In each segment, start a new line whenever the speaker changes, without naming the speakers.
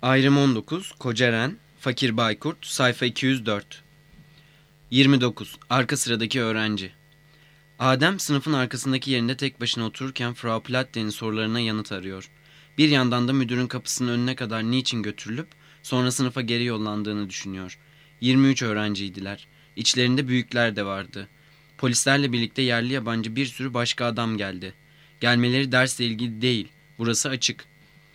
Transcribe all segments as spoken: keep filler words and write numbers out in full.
Ayrım on dokuz, Koceren, Fakir Baykurt, sayfa iki yüz dört. yirmi dokuz. Arka sıradaki öğrenci. Adem sınıfın arkasındaki yerinde tek başına otururken Frau Platte'nin sorularına yanıt arıyor. Bir yandan da müdürün kapısının önüne kadar niçin götürülüp sonra sınıfa geri yollandığını düşünüyor. yirmi üç öğrenciydiler. İçlerinde büyükler de vardı. Polislerle birlikte yerli yabancı bir sürü başka adam geldi. Gelmeleri dersle ilgili değil. Burası açık.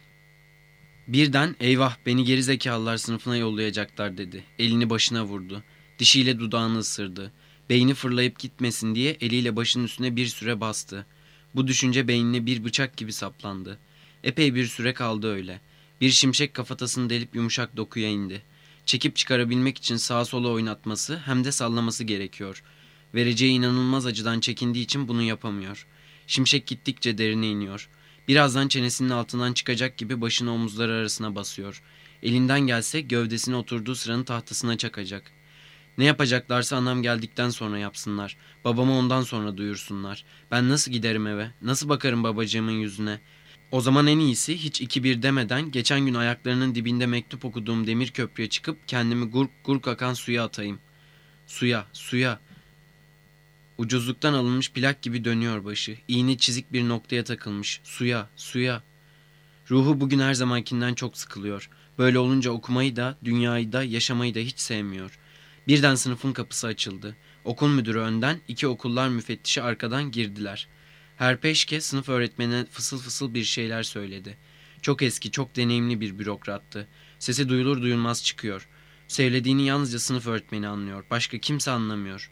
Birden eyvah beni gerizekalılar sınıfına yollayacaklar dedi. Elini başına vurdu. Dişiyle dudağını ısırdı. Beyni fırlayıp gitmesin diye eliyle başının üstüne bir süre bastı. Bu düşünce beynine bir bıçak gibi saplandı. Epey bir süre kaldı öyle. Bir şimşek kafatasını delip yumuşak dokuya indi. Çekip çıkarabilmek için sağa sola oynatması hem de sallaması gerekiyor. Vereceği inanılmaz acıdan çekindiği için bunu yapamıyor. Şimşek gittikçe derine iniyor. Birazdan çenesinin altından çıkacak gibi başını omuzları arasına basıyor. Elinden gelse gövdesine oturduğu sıranın tahtasına çakacak. Ne yapacaklarsa anam geldikten sonra yapsınlar. Babama ondan sonra duyursunlar. Ben nasıl giderim eve? Nasıl bakarım babacığımın yüzüne? O zaman en iyisi hiç iki bir demeden geçen gün ayaklarının dibinde mektup okuduğum demir köprüye çıkıp kendimi gurk gurk akan suya atayım. Suya, suya. Ucuzluktan alınmış plak gibi dönüyor başı. İğne çizik bir noktaya takılmış. Suya, suya. Ruhu bugün her zamankinden çok sıkılıyor. Böyle olunca okumayı da, dünyayı da, yaşamayı da hiç sevmiyor. Birden sınıfın kapısı açıldı. Okul müdürü önden, iki okullar müfettişi arkadan girdiler. Herpeşke sınıf öğretmenine fısıl fısıl bir şeyler söyledi. Çok eski, çok deneyimli bir bürokrattı. Sesi duyulur duyulmaz çıkıyor. Söylediğini yalnızca sınıf öğretmeni anlıyor. Başka kimse anlamıyor.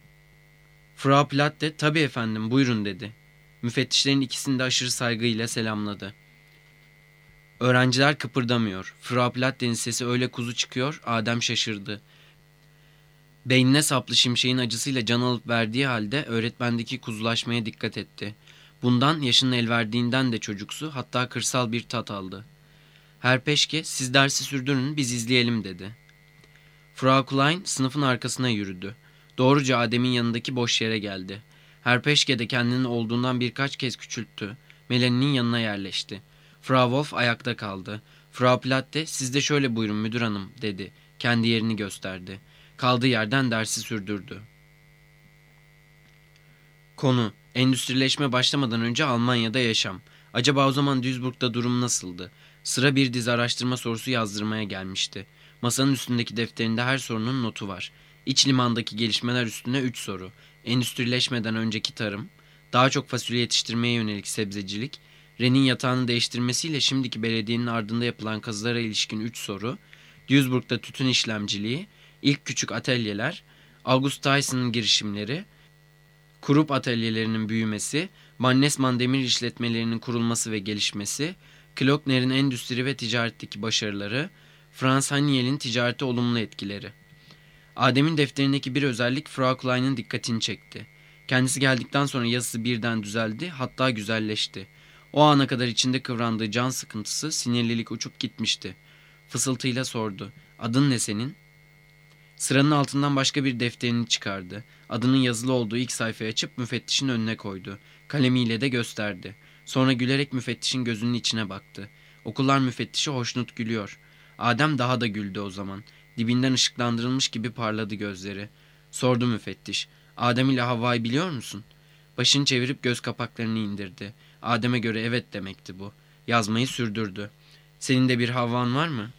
Frau Platte, tabii efendim, buyurun dedi. Müfettişlerin ikisini de aşırı saygıyla selamladı. Öğrenciler kıpırdamıyor. Frau Platte'nin sesi öyle kuzu çıkıyor, Adem şaşırdı. Beynine saplı şimşeğin acısıyla can alıp verdiği halde öğretmendeki kuzulaşmaya dikkat etti. Bundan yaşının el verdiğinden de çocuksu, hatta kırsal bir tat aldı. Herpeşke, siz dersi sürdürün, biz izleyelim dedi. Frau Klein sınıfın arkasına yürüdü. Doğruca Adem'in yanındaki boş yere geldi. Herpeşke de kendini olduğundan birkaç kez küçülttü. Melanie'nin yanına yerleşti. Frau Wolf ayakta kaldı. Frau Platte, siz de şöyle buyurun müdür hanım dedi. Kendi yerini gösterdi. Kaldığı yerden dersi sürdürdü. Konu, endüstrileşme başlamadan önce Almanya'da yaşam. Acaba o zaman Duisburg'da durum nasıldı? Sıra bir dizi araştırma sorusu yazdırmaya gelmişti. Masanın üstündeki defterinde her sorunun notu var. İç limandaki gelişmeler üstüne üç soru. Endüstrileşmeden önceki tarım, daha çok fasulye yetiştirmeye yönelik sebzecilik, Ren'in yatağını değiştirmesiyle şimdiki belediyenin ardında yapılan kazılara ilişkin üç soru, Duisburg'da tütün işlemciliği, ilk küçük atölyeler, August Tyson'ın girişimleri, Krupp atölyelerinin büyümesi, Mannesmann demir işletmelerinin kurulması ve gelişmesi, Klockner'in endüstri ve ticaretteki başarıları, Franz Haniel'in ticarete olumlu etkileri. Adem'in defterindeki bir özellik Frau Klein'in dikkatini çekti. Kendisi geldikten sonra yazısı birden düzeldi, hatta güzelleşti. O ana kadar içinde kıvrandığı can sıkıntısı, sinirlilik uçup gitmişti. Fısıltıyla sordu. Adın ne senin? Sıranın altından başka bir defterini çıkardı. Adının yazılı olduğu ilk sayfayı açıp müfettişin önüne koydu. Kalemiyle de gösterdi. Sonra gülerek müfettişin gözünün içine baktı. Okullar müfettişi hoşnut gülüyor. Adem daha da güldü o zaman. Dibinden ışıklandırılmış gibi parladı gözleri. Sordu müfettiş. Adem ile Havva'yı biliyor musun? Başını çevirip göz kapaklarını indirdi. Adem'e göre evet demekti bu. Yazmayı sürdürdü. Senin de bir Havvan var mı?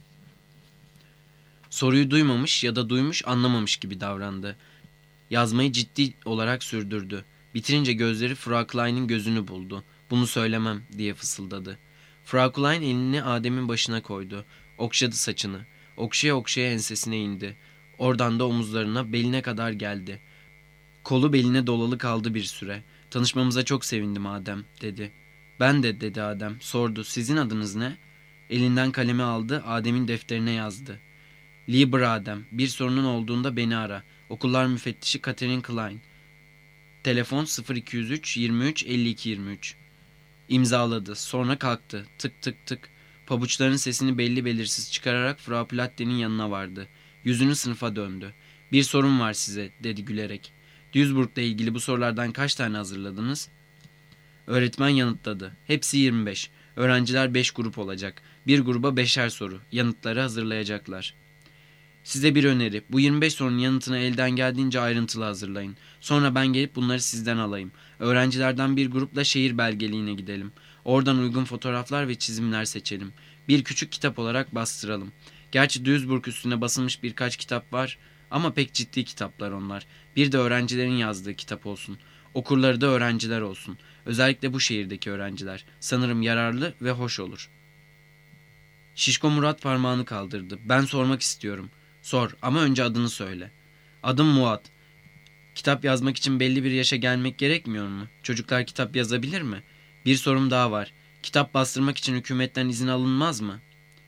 Soruyu duymamış ya da duymuş anlamamış gibi davrandı. Yazmayı ciddi olarak sürdürdü. Bitirince gözleri Frau Klein'in gözünü buldu. Bunu söylemem diye fısıldadı. Frau Klein elini Adem'in başına koydu. Okşadı saçını. Okşaya okşaya ensesine indi. Oradan da omuzlarına, beline kadar geldi. Kolu beline dolalı kaldı bir süre. Tanışmamıza çok sevindim Adem dedi. Ben de dedi Adem. Sordu. Sizin adınız ne? Elinden kalemi aldı. Adem'in defterine yazdı. Lieber Adem, bir sorunun olduğunda beni ara. Okullar müfettişi Catherine Klein. Telefon sıfır iki yüz üç yirmi üç elli iki yirmi üç. İmzaladı. Sonra kalktı. Tık tık tık. Pabuçların sesini belli belirsiz çıkararak Frau Platte'nin yanına vardı. Yüzünü sınıfa döndü. Bir sorun var size dedi gülerek. Duisburg'la ilgili bu sorulardan kaç tane hazırladınız? Öğretmen yanıtladı. Hepsi yirmi beş. Öğrenciler beş grup olacak. Bir gruba beşer soru. Yanıtları hazırlayacaklar. Size bir öneri. Bu yirmi beş sorunun yanıtını elden geldiğince ayrıntılı hazırlayın. Sonra ben gelip bunları sizden alayım. Öğrencilerden bir grupla şehir belgeliğine gidelim. Oradan uygun fotoğraflar ve çizimler seçelim. Bir küçük kitap olarak bastıralım. Gerçi Duisburg üstüne basılmış birkaç kitap var ama pek ciddi kitaplar onlar. Bir de öğrencilerin yazdığı kitap olsun. Okurları da öğrenciler olsun. Özellikle bu şehirdeki öğrenciler. Sanırım yararlı ve hoş olur. Şişko Murat parmağını kaldırdı. Ben sormak istiyorum. Sor ama önce adını söyle. Adım Muat. Kitap yazmak için belli bir yaşa gelmek gerekmiyor mu? Çocuklar kitap yazabilir mi? Bir sorum daha var. Kitap bastırmak için hükümetten izin alınmaz mı?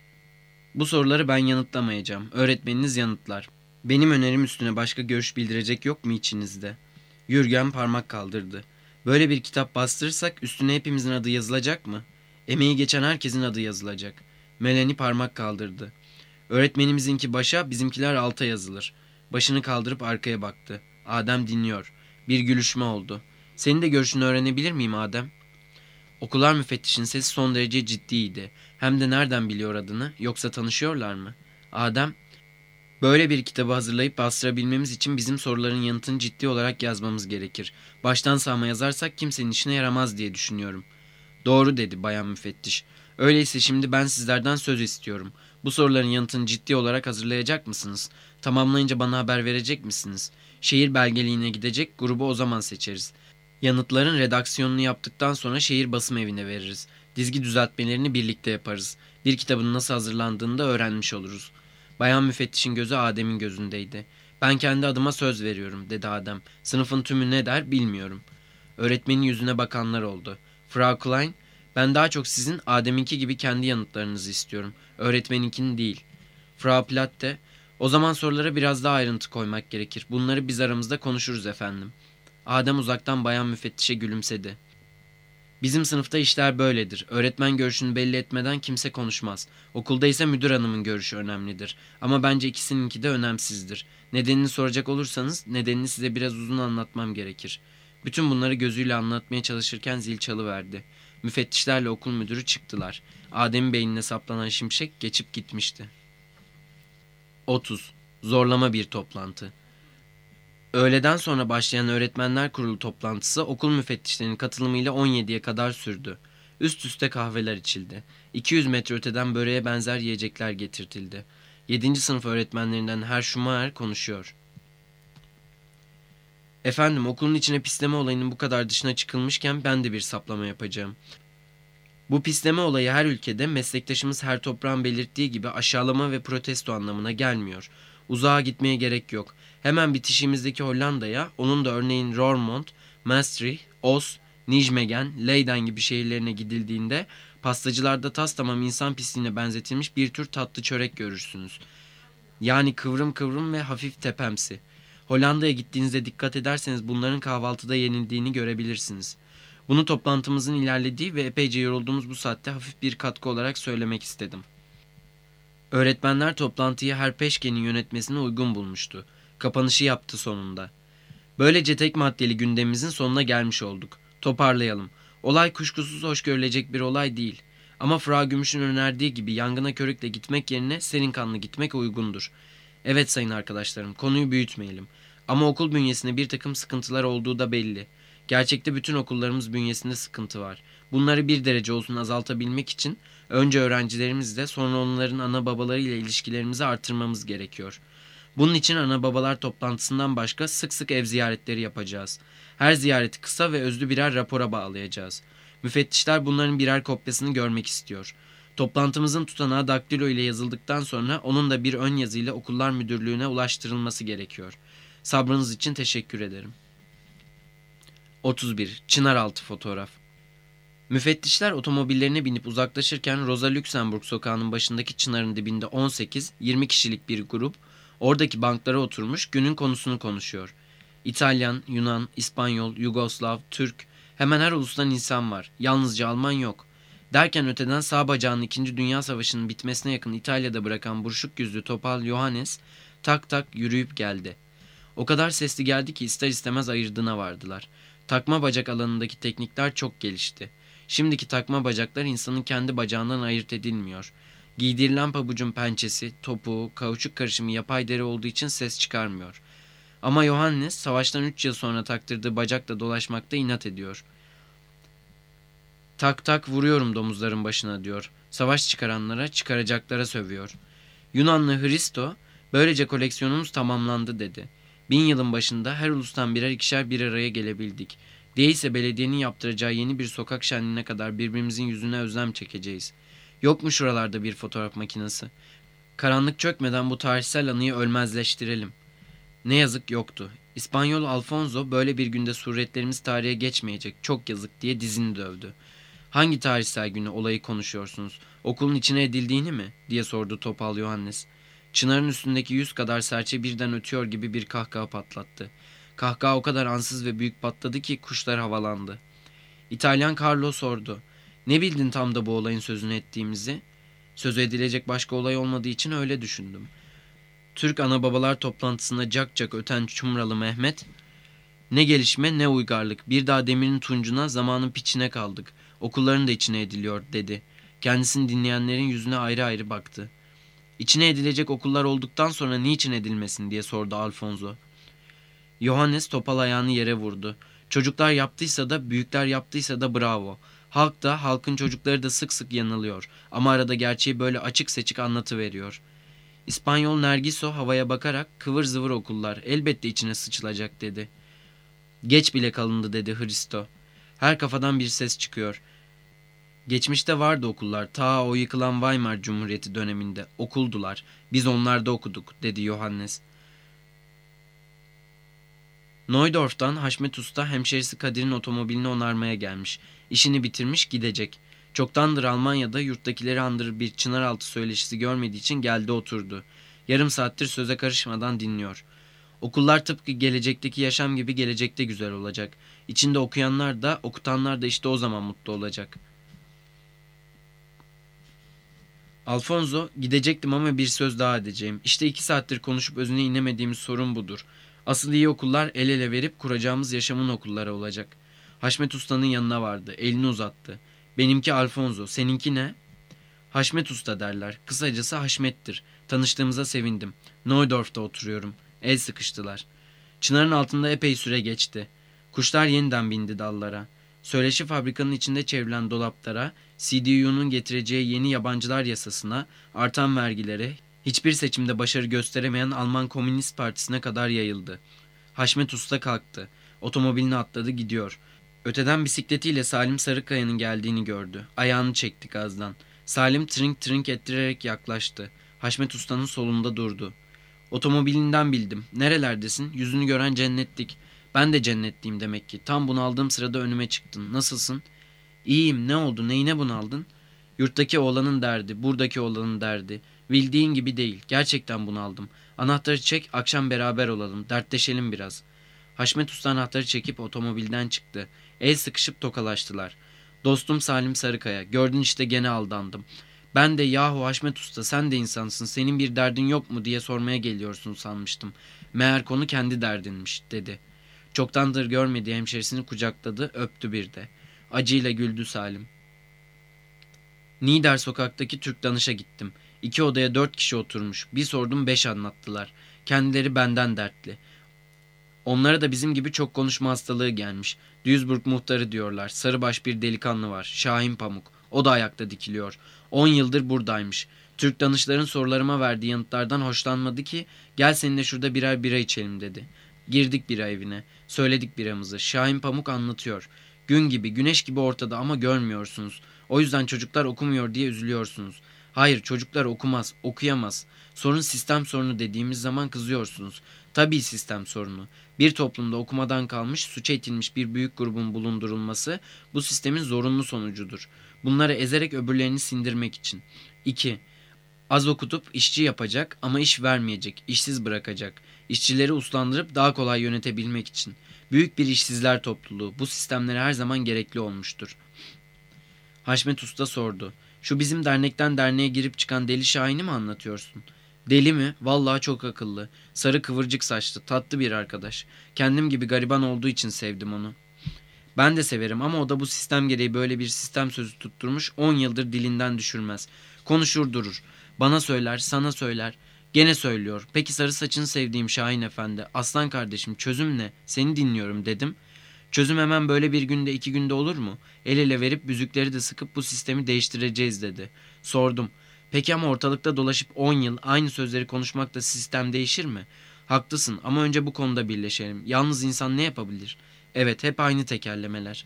Bu soruları ben yanıtlamayacağım. Öğretmeniniz yanıtlar. Benim önerim üstüne başka görüş bildirecek yok mu içinizde? Yürgen parmak kaldırdı. Böyle bir kitap bastırırsak üstüne hepimizin adı yazılacak mı? Emeği geçen herkesin adı yazılacak. Melanie parmak kaldırdı. Öğretmenimizinki başa, bizimkiler alta yazılır. Başını kaldırıp arkaya baktı. Adem dinliyor. Bir gülüşme oldu. Senin de görüşünü öğrenebilir miyim Adem? Okullar müfettişin sesi son derece ciddiydi. Hem de nereden biliyor adını, yoksa tanışıyorlar mı? Adem, böyle bir kitabı hazırlayıp bastırabilmemiz için bizim soruların yanıtını ciddi olarak yazmamız gerekir. Baştan sağma yazarsak kimsenin işine yaramaz diye düşünüyorum. Doğru dedi bayan müfettiş. Öyleyse şimdi ben sizlerden söz istiyorum. Bu soruların yanıtını ciddi olarak hazırlayacak mısınız? Tamamlayınca bana haber verecek misiniz? Şehir belgeliğine gidecek, grubu o zaman seçeriz. Yanıtların redaksiyonunu yaptıktan sonra şehir basım evine veririz. Dizgi düzeltmelerini birlikte yaparız. Bir kitabın nasıl hazırlandığını da öğrenmiş oluruz. Bayan müfettişin gözü Adem'in gözündeydi. Ben kendi adıma söz veriyorum, dedi Adem. Sınıfın tümü ne der bilmiyorum. Öğretmenin yüzüne bakanlar oldu. Frau Klein, ben daha çok sizin Adem'inki gibi kendi yanıtlarınızı istiyorum. Öğretmeninkini değil. Frau Platte, o zaman sorulara biraz daha ayrıntı koymak gerekir. Bunları biz aramızda konuşuruz efendim. Adem uzaktan bayan müfettişe gülümsedi. Bizim sınıfta işler böyledir. Öğretmen görüşünü belli etmeden kimse konuşmaz. Okulda ise müdür hanımın görüşü önemlidir. Ama bence ikisininki de önemsizdir. Nedenini soracak olursanız nedenini size biraz uzun anlatmam gerekir. Bütün bunları gözüyle anlatmaya çalışırken zil çalıverdi. Müfettişlerle okul müdürü çıktılar. Adem'in beynine saplanan şimşek geçip gitmişti. otuz. Zorlama bir toplantı. Öğleden sonra başlayan öğretmenler kurulu toplantısı okul müfettişlerinin katılımıyla on yediye kadar sürdü. Üst üste kahveler içildi. iki yüz metre öteden böreğe benzer yiyecekler getirtildi. yedinci sınıf öğretmenlerinden Herr Schumacher konuşuyor. Efendim, okulun içine pisleme olayının bu kadar dışına çıkılmışken ben de bir saplama yapacağım. Bu pisleme olayı her ülkede meslektaşımız Her Toprağ'ın belirttiği gibi aşağılama ve protesto anlamına gelmiyor. Uzağa gitmeye gerek yok. Hemen bitişiğimizdeki Hollanda'ya, onun da örneğin Roermond, Maastricht, Oss, Nijmegen, Leiden gibi şehirlerine gidildiğinde pastacılarda tas tamam insan pisliğine benzetilmiş bir tür tatlı çörek görürsünüz. Yani kıvrım kıvrım ve hafif tepemsi. Hollanda'ya gittiğinizde dikkat ederseniz bunların kahvaltıda yenildiğini görebilirsiniz. Bunu toplantımızın ilerlediği ve epeyce yorulduğumuz bu saatte hafif bir katkı olarak söylemek istedim. Öğretmenler toplantıyı Herr Peschke'nin yönetmesine uygun bulmuştu. Kapanışı yaptı sonunda. Böylece tek maddeli gündemimizin sonuna gelmiş olduk. Toparlayalım. Olay kuşkusuz hoş görülecek bir olay değil. Ama Frau Gümüş'ün önerdiği gibi yangına körükle gitmek yerine serin kanlı gitmek uygundur. Evet sayın arkadaşlarım, konuyu büyütmeyelim. Ama okul bünyesinde bir takım sıkıntılar olduğu da belli. Gerçekte bütün okullarımız bünyesinde sıkıntı var. Bunları bir derece olsun azaltabilmek için önce öğrencilerimizle sonra onların ana babalarıyla ilişkilerimizi artırmamız gerekiyor. Bunun için ana babalar toplantısından başka sık sık ev ziyaretleri yapacağız. Her ziyareti kısa ve özlü birer rapora bağlayacağız. Müfettişler bunların birer kopyasını görmek istiyor. Toplantımızın tutanağı daktilo ile yazıldıktan sonra onun da bir ön yazıyla okullar müdürlüğüne ulaştırılması gerekiyor. Sabrınız için teşekkür ederim. otuz bir. Çınaraltı fotoğraf. Müfettişler otomobillerine binip uzaklaşırken Rosa Luxemburg sokağının başındaki çınarın dibinde on sekiz yirmi kişilik bir grup oradaki banklara oturmuş günün konusunu konuşuyor. İtalyan, Yunan, İspanyol, Yugoslav, Türk, hemen her ulustan insan var. Yalnızca Alman yok. Derken öteden sağ bacağını İkinci Dünya Savaşı'nın bitmesine yakın İtalya'da bırakan buruşuk yüzlü topal Johannes tak tak yürüyüp geldi. O kadar sesli geldi ki ister istemez ayırdığına vardılar. Takma bacak alanındaki teknikler çok gelişti. Şimdiki takma bacaklar insanın kendi bacağından ayırt edilmiyor. Giydirilen pabucun pençesi, topuğu, kauçuk karışımı yapay deri olduğu için ses çıkarmıyor. Ama Johannes savaştan üç yıl sonra taktırdığı bacakla dolaşmakta inat ediyor. Tak tak vuruyorum domuzların başına diyor. Savaş çıkaranlara, çıkaracaklara sövüyor. Yunanlı Hristo, böylece koleksiyonumuz tamamlandı dedi. Bin yılın başında her ulustan birer ikişer bir araya gelebildik. Değilse belediyenin yaptıracağı yeni bir sokak şenliğine kadar birbirimizin yüzüne özlem çekeceğiz. Yok mu şuralarda bir fotoğraf makinesi? Karanlık çökmeden bu tarihsel anıyı ölmezleştirelim. Ne yazık yoktu. İspanyol Alfonso böyle bir günde suretlerimiz tarihe geçmeyecek, çok yazık diye dizini dövdü. Hangi tarihsel günü olayı konuşuyorsunuz? Okulun içine edildiğini mi? Diye sordu Topal Johannes. Çınarın üstündeki yüz kadar serçe birden ötüyor gibi bir kahkaha patlattı. Kahkaha o kadar ansız ve büyük patladı ki kuşlar havalandı. İtalyan Carlo sordu. Ne bildin tam da bu olayın sözünü ettiğimizi? Sözü edilecek başka olay olmadığı için öyle düşündüm. Türk anababalar toplantısında cak cak öten Çumralı Mehmet, ne gelişme ne uygarlık, bir daha demirin tuncuna, zamanın piçine kaldık, okulların da içine ediliyor dedi. Kendisini dinleyenlerin yüzüne ayrı ayrı baktı. İçine edilecek okullar olduktan sonra niçin edilmesin diye sordu Alfonso. Johannes topal ayağını yere vurdu. Çocuklar yaptıysa da, büyükler yaptıysa da bravo. Halk da, halkın çocukları da sık sık yanılıyor. Ama arada gerçeği böyle açık seçik anlatıveriyor. İspanyol Nergiso havaya bakarak, kıvır zıvır okullar elbette içine sıçılacak dedi. Geç bile kalındı dedi Hristo. Her kafadan bir ses çıkıyor. Geçmişte vardı okullar, ta o yıkılan Weimar Cumhuriyeti döneminde okuldular. Biz onlarda okuduk dedi Johannes. Neudorf'tan Haşmet Usta hemşerisi Kadir'in otomobilini onarmaya gelmiş. İşini bitirmiş gidecek. Çoktandır Almanya'da yurttakileri andırır bir Çınaraltı söyleşisi görmediği için geldi oturdu. Yarım saattir söze karışmadan dinliyor. Okullar tıpkı gelecekteki yaşam gibi gelecekte güzel olacak. İçinde okuyanlar da okutanlar da işte o zaman mutlu olacak. Alfonso, gidecektim ama bir söz daha edeceğim. İşte iki saattir konuşup özüne inemediğimiz sorun budur. Asıl iyi okullar el ele verip kuracağımız yaşamın okulları olacak. Haşmet Usta'nın yanına vardı. Elini uzattı. Benimki Alfonso. Seninki ne? Haşmet Usta derler. Kısacası Haşmet'tir. Tanıştığımıza sevindim. Neudorf'ta oturuyorum. El sıkıştılar. Çınarın altında epey süre geçti. Kuşlar yeniden bindi dallara. Söyleşi fabrikanın içinde çevrilen dolaplara, C D U'nun getireceği yeni yabancılar yasasına, artan vergilere, hiçbir seçimde başarı gösteremeyen Alman Komünist Partisi'ne kadar yayıldı. Haşmet Usta kalktı. Otomobiline atladı gidiyor. Öteden bisikletiyle Salim Sarıkaya'nın geldiğini gördü. Ayağını çekti gazdan. Salim trink trink ettirerek yaklaştı. Haşmet Usta'nın solunda durdu. Otomobilinden bildim. Nerelerdesin? Yüzünü gören cennetlik. Ben de cennetliyim demek ki. Tam bunaldığım sırada önüme çıktın. Nasılsın? İyiyim. Ne oldu? Neyine bunaldın? Yurttaki oğlanın derdi, buradaki oğlanın derdi. Bildiğin gibi değil. Gerçekten bunaldım. Anahtarı çek, akşam beraber olalım. Dertleşelim biraz. Haşmet Usta anahtarı çekip otomobilden çıktı. El sıkışıp tokalaştılar. Dostum Salim Sarıkaya. Gördün işte gene aldandım. Ben de yahu Haşmet Usta sen de insansın. Senin bir derdin yok mu diye sormaya geliyorsun sanmıştım. Meğer konu kendi derdinmiş dedi. Çoktandır görmediği hemşerisini kucakladı, öptü bir de. Acıyla güldü Salim. Niğder sokaktaki Türk danışa gittim. İki odaya dört kişi oturmuş. Bir sordum beş anlattılar. Kendileri benden dertli. Onlara da bizim gibi çok konuşma hastalığı gelmiş. Duisburg muhtarı diyorlar. Sarıbaş bir delikanlı var. Şahin Pamuk. O da ayakta dikiliyor. On yıldır buradaymış. Türk danışların sorularıma verdiği yanıtlardan hoşlanmadı ki gel seninle şurada birer bira içelim dedi. Girdik bira evine. Söyledik biramızı. Şahin Pamuk anlatıyor. Gün gibi, güneş gibi ortada ama görmüyorsunuz. O yüzden çocuklar okumuyor diye üzülüyorsunuz. Hayır, çocuklar okumaz, okuyamaz. Sorun sistem sorunu dediğimiz zaman kızıyorsunuz. Tabii sistem sorunu. Bir toplumda okumadan kalmış, suça itilmiş bir büyük grubun bulundurulması bu sistemin zorunlu sonucudur. Bunları ezerek öbürlerini sindirmek için. iki. Az okutup işçi yapacak ama iş vermeyecek, işsiz bırakacak. İşçileri uslandırıp daha kolay yönetebilmek için. Büyük bir işsizler topluluğu bu sistemlere her zaman gerekli olmuştur. Haşmet Usta sordu. Şu bizim dernekten derneğe girip çıkan deli Şahin'i mi anlatıyorsun? Deli mi? Vallahi çok akıllı. Sarı kıvırcık saçlı, tatlı bir arkadaş. Kendim gibi gariban olduğu için sevdim onu. Ben de severim ama o da bu sistem gereği böyle bir sistem sözü tutturmuş, on yıldır dilinden düşürmez. Konuşur durur. Bana söyler, sana söyler. Gene söylüyor. Peki sarı saçını sevdiğim Şahin Efendi, aslan kardeşim çözüm ne? Seni dinliyorum dedim. Çözüm hemen böyle bir günde iki günde olur mu? El ele verip büzükleri de sıkıp bu sistemi değiştireceğiz dedi. Sordum. Peki ama ortalıkta dolaşıp on yıl aynı sözleri konuşmakla sistem değişir mi? Haklısın ama önce bu konuda birleşelim. Yalnız insan ne yapabilir? Evet, hep aynı tekerlemeler.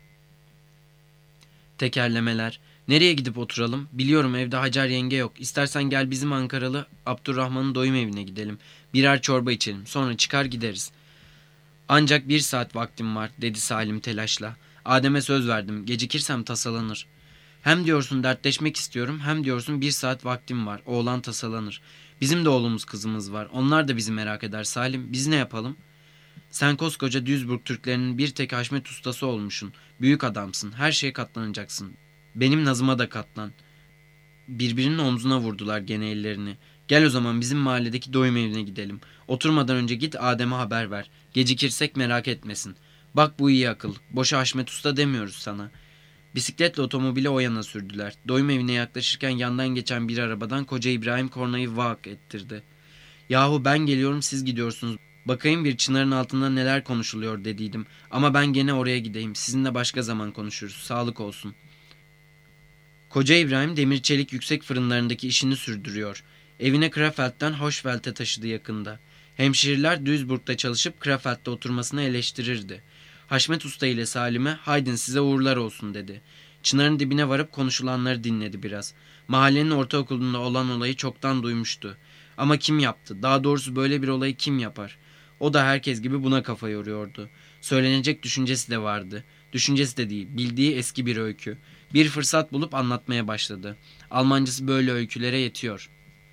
Tekerlemeler. Nereye gidip oturalım? Biliyorum evde Hacer yenge yok. İstersen gel bizim Ankaralı Abdurrahman'ın doyum evine gidelim. Birer çorba içelim. Sonra çıkar gideriz. Ancak bir saat vaktim var dedi Salim telaşla. Adem'e söz verdim. Gecikirsem tasalanır. Hem diyorsun dertleşmek istiyorum hem diyorsun bir saat vaktim var. Oğlan tasalanır. Bizim de oğlumuz kızımız var. Onlar da bizi merak eder Salim. Biz ne yapalım? Sen koskoca Duisburg Türklerinin bir tek Haşmet ustası olmuşsun. Büyük adamsın. Her şeye katlanacaksın. Benim nazıma da katlan. Birbirinin omzuna vurdular gene ellerini. Gel o zaman bizim mahalledeki doyum evine gidelim. Oturmadan önce git Adem'e haber ver. Gecikirsek merak etmesin. Bak bu iyi akıl. Boşa Haşmet Usta demiyoruz sana. Bisikletle otomobili o yana sürdüler. Doyum evine yaklaşırken yandan geçen bir arabadan koca İbrahim kornayı vak ettirdi. Yahu ben geliyorum siz gidiyorsunuz. Bakayım bir çınarın altında neler konuşuluyor dediydim. Ama ben gene oraya gideyim. Sizinle başka zaman konuşuruz. Sağlık olsun. Koca İbrahim demir çelik yüksek fırınlarındaki işini sürdürüyor. Evine Krafeld'den Hochfeld'e taşıdı yakında. Hemşireler Duisburg'da çalışıp Krafeld'de oturmasını eleştirirdi. Haşmet Usta ile Salim'e haydin size uğurlar olsun dedi. Çınarın dibine varıp konuşulanları dinledi biraz. Mahallenin ortaokulunda olan olayı çoktan duymuştu. Ama kim yaptı? Daha doğrusu böyle bir olayı kim yapar? O da herkes gibi buna kafa yoruyordu. Söylenecek düşüncesi de vardı. Düşüncesi de değil, bildiği eski bir öykü. Bir fırsat bulup anlatmaya başladı. Almancası böyle öykülere yetiyor.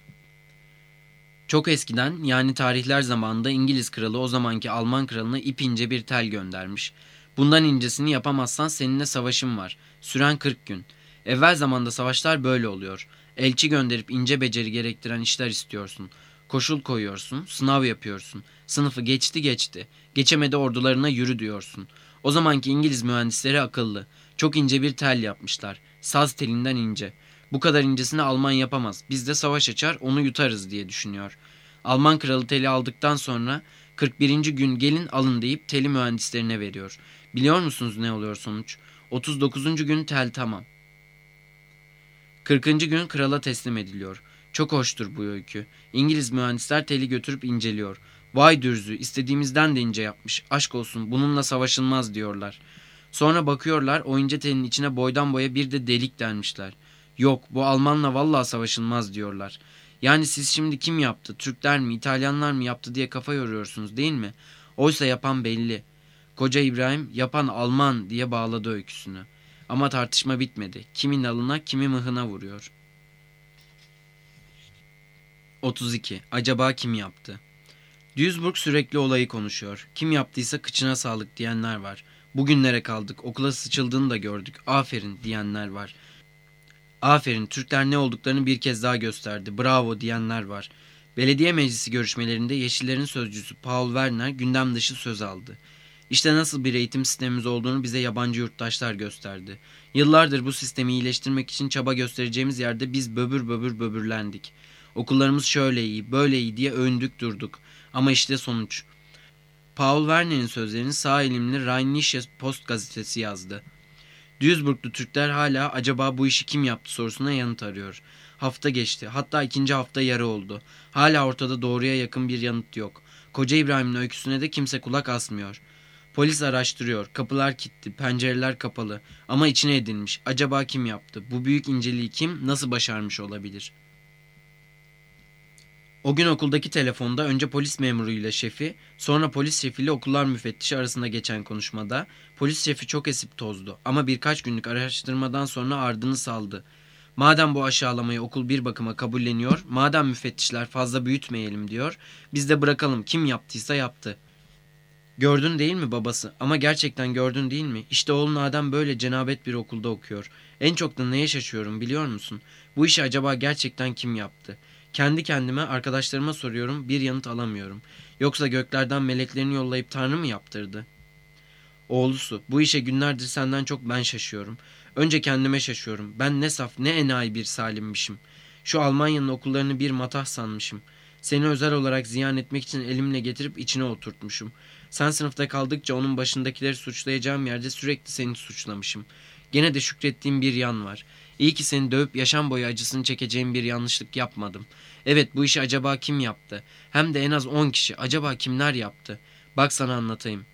Çok eskiden yani tarihler zamanında İngiliz kralı o zamanki Alman kralına ipince bir tel göndermiş. Bundan incesini yapamazsan seninle savaşım var. Süren kırk gün. Evvel zamanda savaşlar böyle oluyor. Elçi gönderip ince beceri gerektiren işler istiyorsun. Koşul koyuyorsun, sınav yapıyorsun. Sınıfı geçti geçti. Geçemedi ordularına yürü diyorsun. O zamanki İngiliz mühendisleri akıllı. Çok ince bir tel yapmışlar. Saz telinden ince. Bu kadar incesini Alman yapamaz. Biz de savaş açar onu yutarız diye düşünüyor. Alman kralı teli aldıktan sonra kırk birinci gün gelin alın deyip teli mühendislerine veriyor. Biliyor musunuz ne oluyor sonuç? otuz dokuzuncu gün tel tamam. kırkıncı gün krala teslim ediliyor. Çok hoştur bu öykü. İngiliz mühendisler teli götürüp inceliyor. Vay dürzü istediğimizden de ince yapmış. Aşk olsun bununla savaşılmaz diyorlar. Sonra bakıyorlar o ince telin içine boydan boya bir de delik delmişler. Yok bu Almanla vallahi savaşılmaz diyorlar. Yani siz şimdi kim yaptı? Türkler mi İtalyanlar mı yaptı diye kafa yoruyorsunuz değil mi? Oysa yapan belli. Koca İbrahim yapan Alman diye bağladı öyküsünü. Ama tartışma bitmedi. Kimin alına kimi mıhına vuruyor. otuz iki. Acaba kim yaptı? Duisburg sürekli olayı konuşuyor. Kim yaptıysa kıçına sağlık diyenler var. Bugünlere kaldık. Okula sıçıldığını da gördük. Aferin diyenler var. Aferin Türkler ne olduklarını bir kez daha gösterdi. Bravo diyenler var. Belediye meclisi görüşmelerinde Yeşillerin sözcüsü Paul Werner gündem dışı söz aldı. İşte nasıl bir eğitim sistemimiz olduğunu bize yabancı yurttaşlar gösterdi. Yıllardır bu sistemi iyileştirmek için çaba göstereceğimiz yerde biz böbür böbür böbürlendik. Okullarımız şöyle iyi, böyle iyi diye övündük durduk. Ama işte sonuç. Paul Werner'in sözlerini sağ elimli Rheinische Post gazetesi yazdı. Duisburglu Türkler hala acaba bu işi kim yaptı sorusuna yanıt arıyor. Hafta geçti. Hatta ikinci hafta yarı oldu. Hala ortada doğruya yakın bir yanıt yok. Koca İbrahim'in öyküsüne de kimse kulak asmıyor. Polis araştırıyor. Kapılar kilitli, pencereler kapalı. Ama içine edilmiş. Acaba kim yaptı? Bu büyük inceliği kim, nasıl başarmış olabilir? O gün okuldaki telefonda önce polis memuruyla şefi, sonra polis şefiyle okullar müfettişi arasında geçen konuşmada polis şefi çok esip tozdu ama birkaç günlük araştırmadan sonra ardını saldı. Madem bu aşağılamayı okul bir bakıma kabulleniyor, madem müfettişler fazla büyütmeyelim diyor, biz de bırakalım kim yaptıysa yaptı. Gördün değil mi babası? Ama gerçekten gördün değil mi? İşte oğlun Adem böyle cenabet bir okulda okuyor. En çok da neye şaşıyorum biliyor musun? Bu işi acaba gerçekten kim yaptı? Kendi kendime arkadaşlarıma soruyorum bir yanıt alamıyorum. Yoksa göklerden meleklerini yollayıp Tanrı mı yaptırdı? Oğlusu, bu işe günlerdir senden çok ben şaşıyorum. Önce kendime şaşıyorum. Ben ne saf ne enayi bir salimmişim. Şu Almanya'nın okullarını bir matah sanmışım. Seni özel olarak ziyan etmek için elimle getirip içine oturtmuşum. Sen sınıfta kaldıkça onun başındakileri suçlayacağım yerde sürekli seni suçlamışım. Gene de şükrettiğim bir yan var. İyi ki seni dövüp yaşam boyu acısını çekeceğim bir yanlışlık yapmadım. Evet, bu işi acaba kim yaptı? Hem de en az on kişi. Acaba kimler yaptı? Bak sana anlatayım.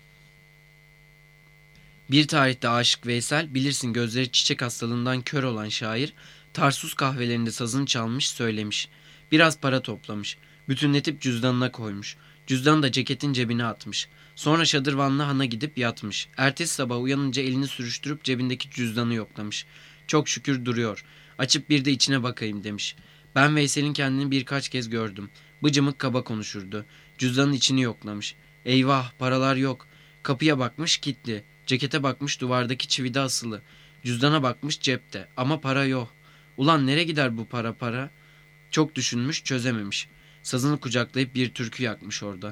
Bir tarihte Aşık Veysel, bilirsin gözleri çiçek hastalığından kör olan şair, Tarsus kahvelerinde sazını çalmış söylemiş. Biraz para toplamış. Bütünletip cüzdanına koymuş. Cüzdanı da ceketin cebine atmış. Sonra şadırvanlı hana gidip yatmış. Ertesi sabah uyanınca elini sürüştürüp cebindeki cüzdanı yoklamış. Çok şükür duruyor. Açıp bir de içine bakayım demiş. Ben Veysel'in kendini birkaç kez gördüm. Bıcımık kaba konuşurdu. Cüzdanın içini yoklamış. Eyvah, paralar yok. Kapıya bakmış, kilitli. Cekete bakmış, duvardaki çivide asılı. Cüzdana bakmış, cepte. Ama para yok. Ulan nereye gider bu para para? Çok düşünmüş, çözememiş. Sazını kucaklayıp bir türkü yakmış orada.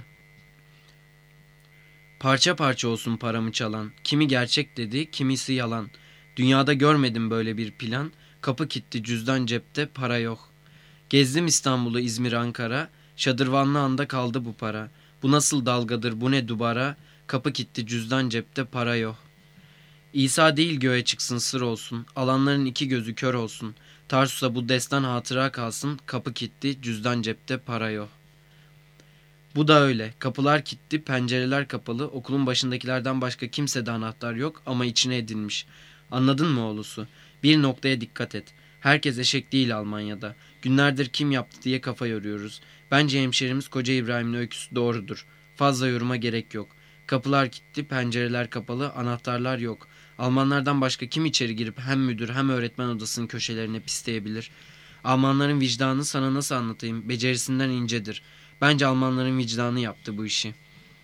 Parça parça olsun paramı çalan. Kimi gerçek dedi, kimisi yalan. Dünyada görmedim böyle bir plan. Kapı kilitli, cüzdan cepte, para yok. Gezdim İstanbul'u, İzmir, Ankara. Şadırvanlı anda kaldı bu para. Bu nasıl dalgadır, bu ne dubara? Kapı kilitli, cüzdan cepte, para yok. İsa değil göğe çıksın sır olsun. Alanların iki gözü kör olsun. Tarsus'a bu destan hatıra kalsın. Kapı kilitli, cüzdan cepte, para yok. Bu da öyle. Kapılar kilitli, pencereler kapalı. Okulun başındakilerden başka kimsede anahtar yok ama içine edilmiş. Anladın mı oğlusu? Bir noktaya dikkat et. Herkes eşek değil Almanya'da. Günlerdir kim yaptı diye kafa yoruyoruz. Bence hemşerimiz Koca İbrahim'in öyküsü doğrudur. Fazla yoruma gerek yok. Kapılar kilitli, pencereler kapalı, anahtarlar yok. Almanlardan başka kim içeri girip hem müdür hem öğretmen odasının köşelerine pisleyebilir? Almanların vicdanı sana nasıl anlatayım? Becerisinden incedir. Bence Almanların vicdanı yaptı bu işi.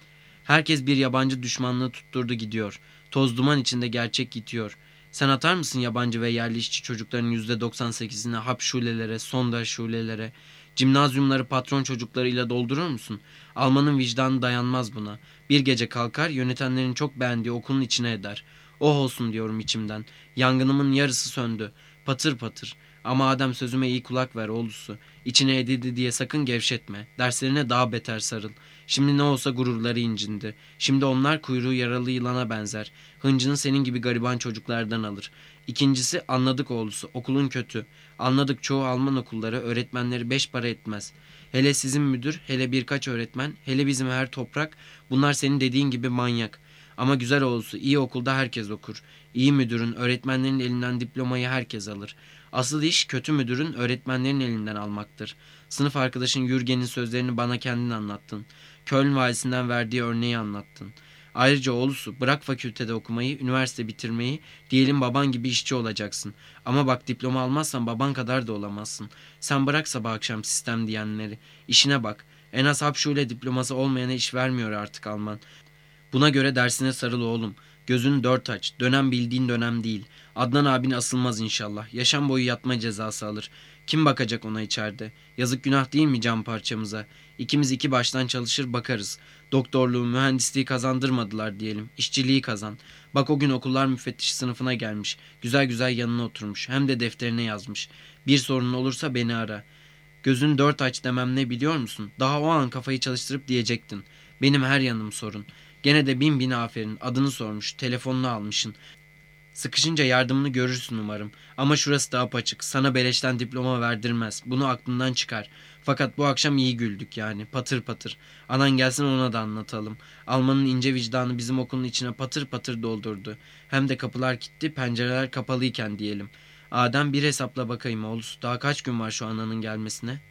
Herkes bir yabancı düşmanlığı tutturdu gidiyor. Toz duman içinde gerçek gidiyor. Sen atar mısın yabancı ve yerli işçi çocukların yüzde doksan sekizini hap şulelere, sonda şulelere, cimnazyumları patron çocuklarıyla doldurur musun? Almanın vicdanı dayanmaz buna. Bir gece kalkar, yönetenlerin çok beğendiği okulun içine eder. Oh olsun diyorum içimden. Yangınımın yarısı söndü. Patır patır. Ama Adem sözüme iyi kulak ver oğlusu. İçine edildi diye sakın gevşetme. Derslerine daha beter sarıl. Şimdi ne olsa gururları incindi. Şimdi onlar kuyruğu yaralı yılana benzer. Hıncını senin gibi gariban çocuklardan alır. İkincisi anladık oğlusu. Okulun kötü. Anladık çoğu Alman okulları öğretmenleri beş para etmez. Hele sizin müdür, hele birkaç öğretmen, hele bizim her toprak. Bunlar senin dediğin gibi manyak. Ama güzel oğlusu iyi okulda herkes okur. İyi müdürün, öğretmenlerin elinden diplomayı herkes alır. Asıl iş kötü müdürün, öğretmenlerin elinden almaktır. Sınıf arkadaşın Yürgen'in sözlerini bana kendin anlattın. Köln valisinden verdiği örneği anlattın. Ayrıca oğlusu bırak fakültede okumayı, üniversite bitirmeyi, diyelim baban gibi işçi olacaksın. Ama bak diploma almazsan baban kadar da olamazsın. Sen bırak sabah akşam sistem diyenleri. İşine bak. En az hapşule diploması olmayana iş vermiyor artık Alman. Buna göre dersine sarıl oğlum. Gözünü dört aç. Dönem bildiğin dönem değil. Adnan abin asılmaz inşallah. Yaşam boyu yatma cezası alır. Kim bakacak ona içeride? Yazık günah değil mi can parçamıza? İkimiz iki baştan çalışır bakarız. Doktorluğu, mühendisliği kazandırmadılar diyelim. İşçiliği kazan. Bak o gün okullar müfettişi sınıfına gelmiş. Güzel güzel yanına oturmuş. Hem de defterine yazmış. Bir sorun olursa beni ara. Gözün dört aç demem ne biliyor musun? Daha o an kafayı çalıştırıp diyecektin. Benim her yanım sorun. Gene de bin bin aferin. Adını sormuş. Telefonunu almışsın. Sıkışınca yardımını görürsün umarım. Ama şurası da apaçık. Sana beleşten diploma verdirmez. Bunu aklından çıkar. Fakat bu akşam iyi güldük yani. Patır patır. Anan gelsin ona da anlatalım. Almanın ince vicdanı bizim okulun içine patır patır doldurdu. Hem de kapılar kilitli, pencereler kapalıyken diyelim. Adem bir hesapla bakayım oğlusu. Daha kaç gün var şu ananın gelmesine?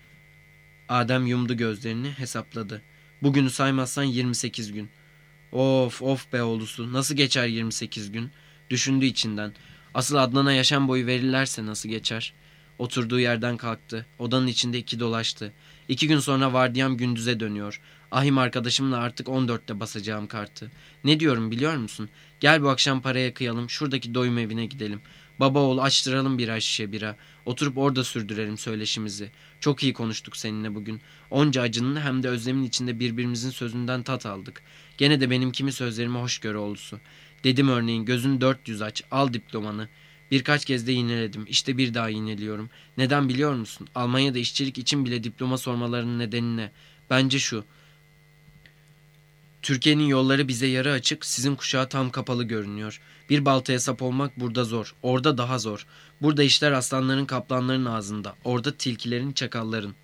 Adem yumdu gözlerini hesapladı. Bugünü saymazsan yirmi sekiz gün. Of of be oğlusu. Nasıl geçer yirmi sekiz gün? Düşündü içinden. Asıl Adnan'a yaşam boyu verirlerse nasıl geçer? Oturduğu yerden kalktı. Odanın içinde iki dolaştı. İki gün sonra vardiyam gündüze dönüyor. Ahim arkadaşımla artık on dörtte basacağım kartı. Ne diyorum biliyor musun? Gel bu akşam paraya kıyalım. Şuradaki doyum evine gidelim. Baba oğul açtıralım birer şişe bira. Oturup orada sürdürelim söyleşimizi. Çok iyi konuştuk seninle bugün. Onca acının hem de özlemin içinde birbirimizin sözünden tat aldık. Gene de benim kimi sözlerime hoş gör oğlusu. Dedim örneğin gözün dört yüz aç, al diplomanı. Birkaç kez de yineledim. İşte bir daha yineliyorum. Neden biliyor musun? Almanya'da işçilik için bile diploma sormalarının nedeni ne? Bence şu. Türkiye'nin yolları bize yarı açık, sizin kuşağı tam kapalı görünüyor. Bir baltaya sap olmak burada zor, orada daha zor. Burada işler aslanların kaplanların ağzında, orada tilkilerin çakalların.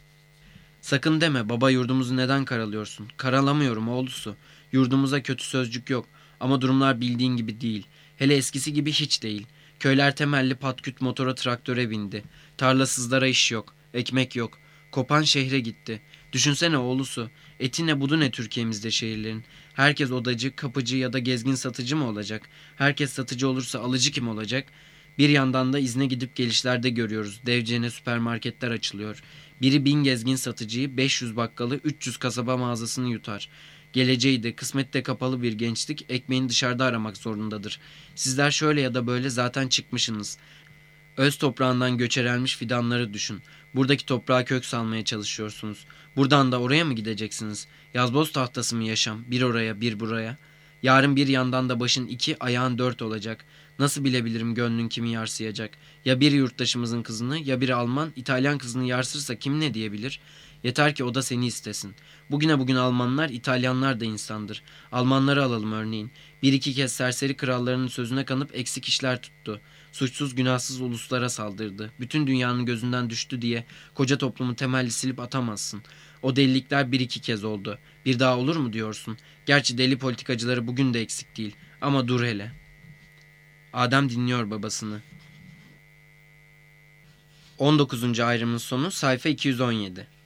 Sakın deme baba yurdumuzu neden karalıyorsun? Karalamıyorum oğlusu. Yurdumuza kötü sözcük yok ama durumlar bildiğin gibi değil. Hele eskisi gibi hiç değil. Köyler temelli patküt motora traktöre bindi. Tarlasızlara iş yok, ekmek yok. Kopan şehre gitti. Düşünsene oğlusu. Eti ne budu ne Türkiye'mizde şehirlerin. Herkes odacı, kapıcı ya da gezgin satıcı mı olacak? Herkes satıcı olursa alıcı kim olacak? Bir yandan da izne gidip gelişlerde görüyoruz. Devcene süpermarketler açılıyor. Biri bin gezgin satıcıyı, beş yüz bakkalı, üç yüz kasaba mağazasını yutar. Geleceği de kısmette kapalı bir gençlik ekmeğini dışarıda aramak zorundadır. Sizler şöyle ya da böyle zaten çıkmışsınız. Öz toprağından göçerelmiş fidanları düşün. Buradaki toprağa kök salmaya çalışıyorsunuz. Buradan da oraya mı gideceksiniz? Yazboz tahtası mı yaşam? Bir oraya bir buraya. Yarın bir yandan da başın iki ayağın dört olacak. Nasıl bilebilirim gönlün kimi yarsıyacak? Ya bir yurttaşımızın kızını ya bir Alman, İtalyan kızını yarsırsa kim ne diyebilir? Yeter ki o da seni istesin. Bugüne bugün Almanlar, İtalyanlar da insandır. Almanları alalım örneğin. Bir iki kez serseri krallarının sözüne kanıp eksik işler tuttu. Suçsuz günahsız uluslara saldırdı. Bütün dünyanın gözünden düştü diye koca toplumu temelli silip atamazsın. O delilikler bir iki kez oldu. Bir daha olur mu diyorsun? Gerçi deli politikacıları bugün de eksik değil. Ama dur hele. Adem dinliyor babasını. on dokuzuncu ayrımın sonu sayfa iki yüz on yedi.